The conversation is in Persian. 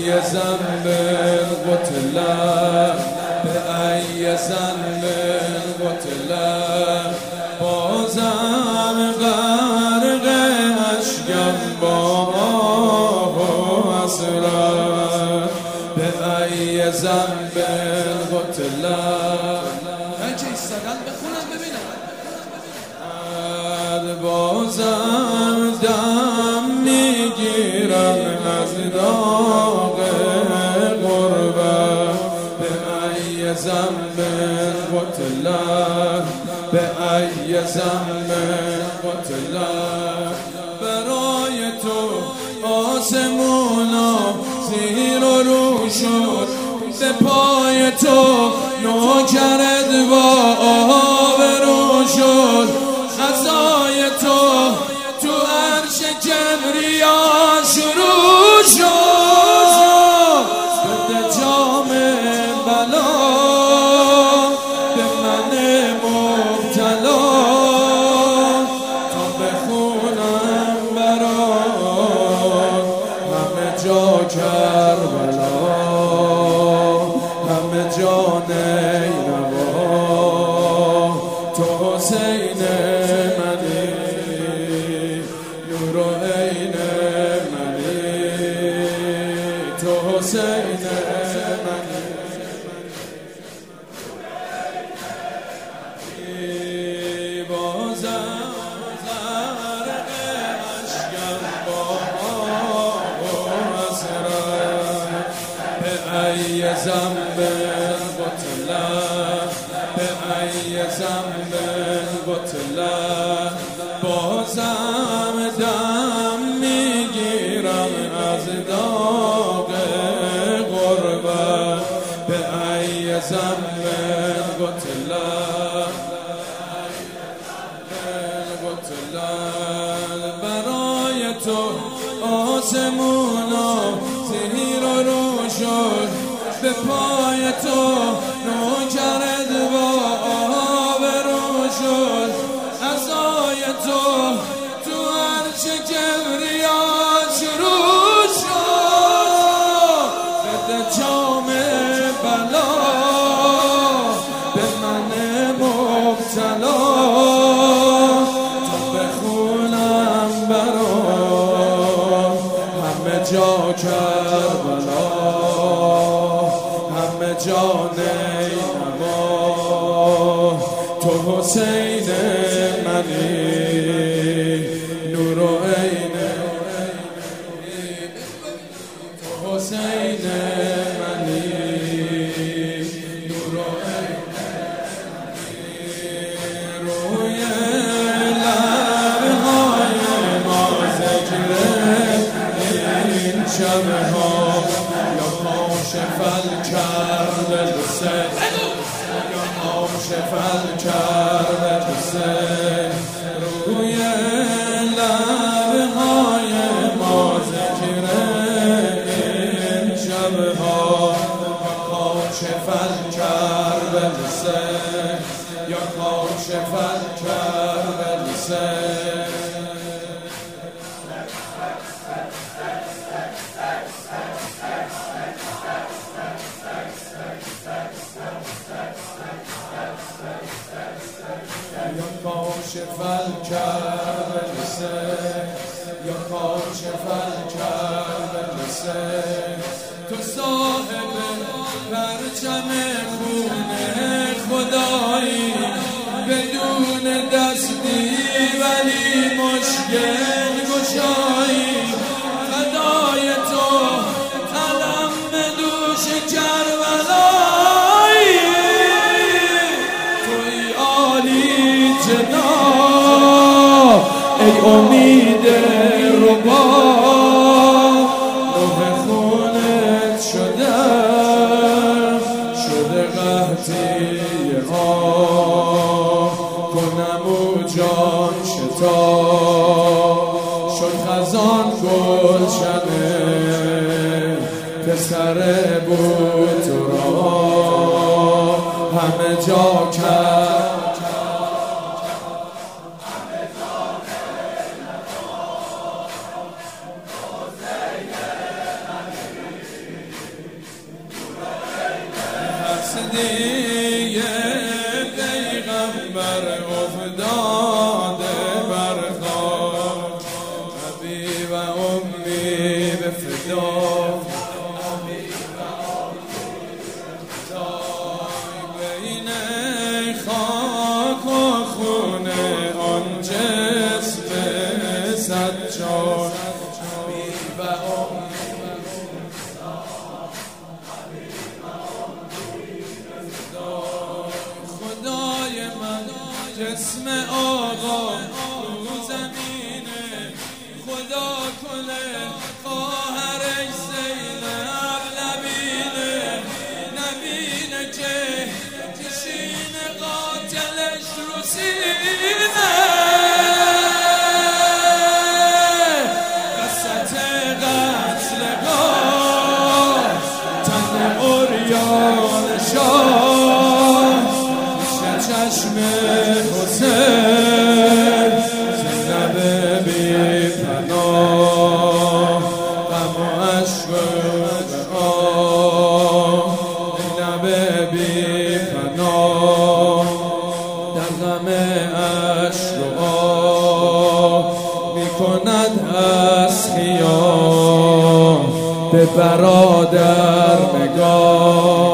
ای ذنب قتل به ای ذنب قتل بازم غرق اشکم با آه و حسرت به ای ذنب قتل بچه ایستادن بخونم ببینم بازم دم میگیرم از داغ غربت به ای ذنب قتل به ای ذنب قتل برای تو آسمونا زیر و رو شد به پای تو نوکرت با آبرو شد عزای تو عرش کبریا شروع شد بده جام بلا به من مبتلا تا بخونم برات همه جا کربلا همه جا نیروا تو حسین منی نور و عین منی تو حسین منی بازم غرق اشکم با آه و حسرت به ای ذنب قتل به ای ذنب قتل بازم دم میگیرم از داغ غربت به ای ذنب قتل برای تو آسمونا زیر و رو شد به پای تو نوکرت با آبرو شد عزای تو عرش کبریا شروع شد بده جام بلا به من مبتلا تا بخونم برات همه جا کربلا همه جا نیروا تو حسین منی نور و عین تو حسین منی نور و عین روی لبهای ما ذکر این شبها شفل کرد حسین یا شفل کرد حسین روی لبهای ما ذکر این شبها یا شفل کرد حسین یا شفل کرد حسین یا کاشف الکرب حسین یا کاشف الکرب حسین تو صاحب پرچم خون خدایی بدون دستی ولی مشکل گشایی فدای تو علم به دوش کربلایی توی عالی جناب ای امید ربا روح خونت شده قحطی ها کنم او جان شتا شد خزان گلشنه پسر بود تو را همه جا کرد هستی پیغمبر افتاده بر خاک، ابی و امی به فدا، بین خاک و خون آن جسم سجاد، ابی و خدای من جسم آقا رو زمینه، خدا کنه خواهر زینب نبینه که کشین قاتلش رو سینه، قصت قتلگاه تن عریان شاه، چشم حسین زینب بی پناه، غم و عشق و آه، زینب بی پناه، در غم عشق و آه میکند اسخیا به برادر نگاه.